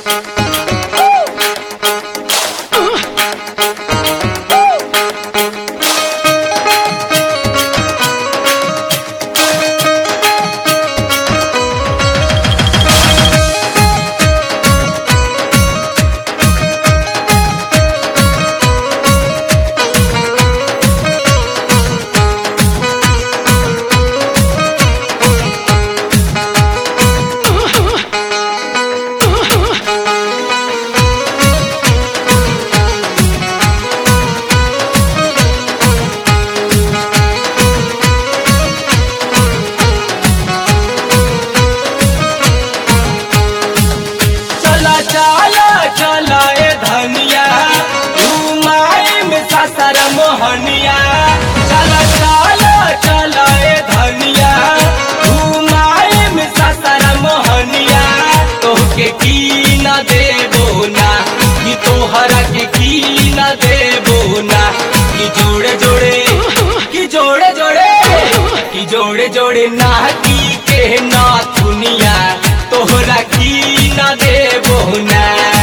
मोहनिया चला चला चला ए धनिया घुमाए में ससरा मोहनिया तोहके की न देबो ना कि तोहरा के की न देबो ना कि जोड़े जोड़े कि जोड़े जोड़े कि जोड़े जोड़े ना की के ना दुनिया तोहरा की न देबो ना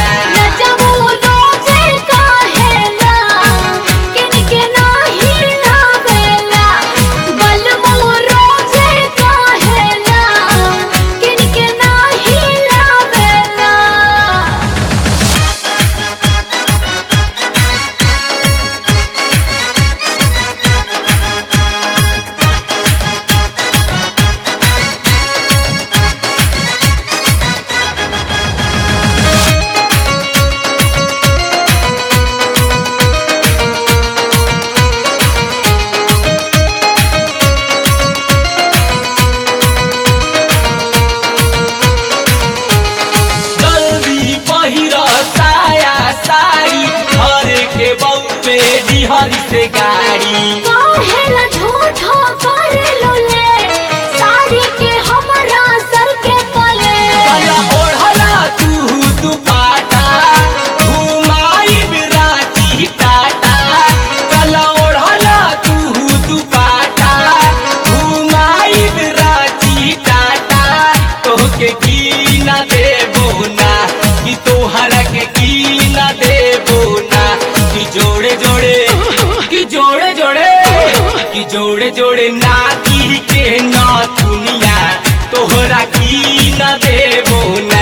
हरी से गाड़ी काहेला झूठो करे लोले साड़ी के हमरा सर के तले कला ओढ़ला तू दुपाटा घुमाई बिराती टाटा कला ओढ़ला तू दुपाटा घुमाई बिराती टाटा तोहके की न देबो ना कि तोहरा के की न देबो ना कि जोड़े जोड़े जोड़े जोड़े कि जोड़े जोड़े नाती के ना दुनिया तोहरा की न देबो ना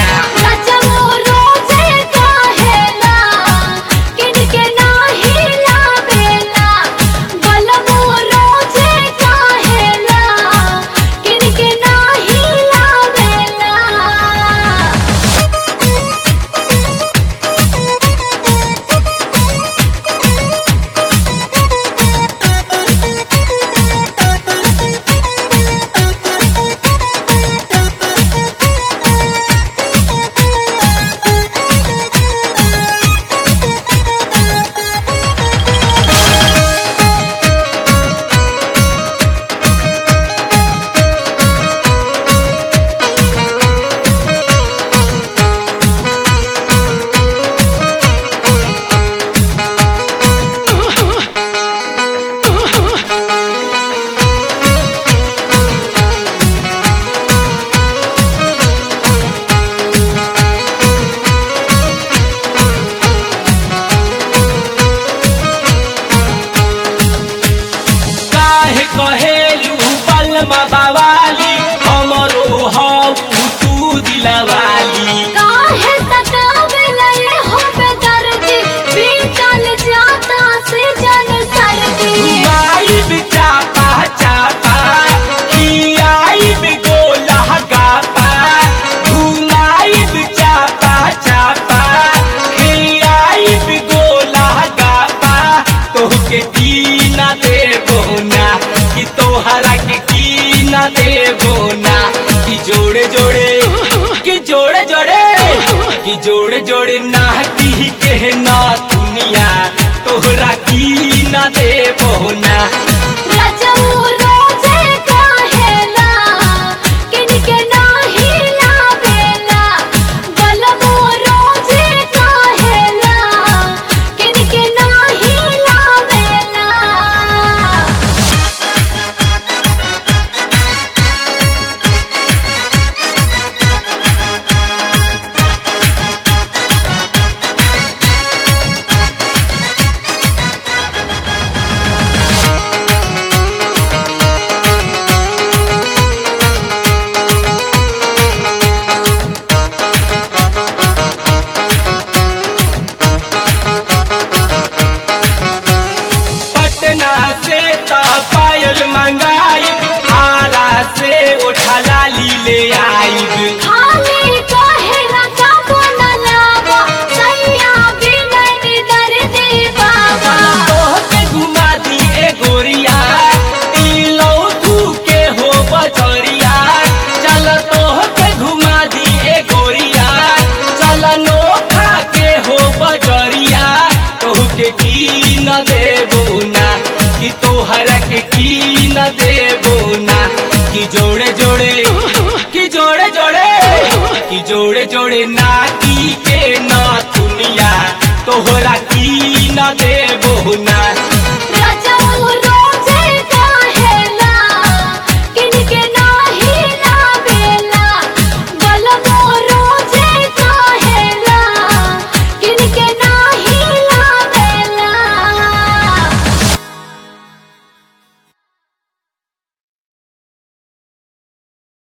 कहेलू बलमा बावाली हमरो हऊ तू दिलवाली काहे सतावेला ये हो बेदर्दी बीतल जाता से जन सर्दी आई बिचापा चापा की आई बिगोला गापा घुमाई बिचापा चापा की आई बिगोला गापा तोहके की न देबो ना कि तोहरा के की न देबो ना कि जोड़े जोड़े कि जोड़े जोड़े कि जोड़े जोड़े ना की के ना दुनिया तोहरा की न देबो ना देबो ना कि जोड़े जोड़े कि जोड़े जोड़े कि जोड़े जोड़े नाकी के ना दुनिया तोहरा की न देबो ना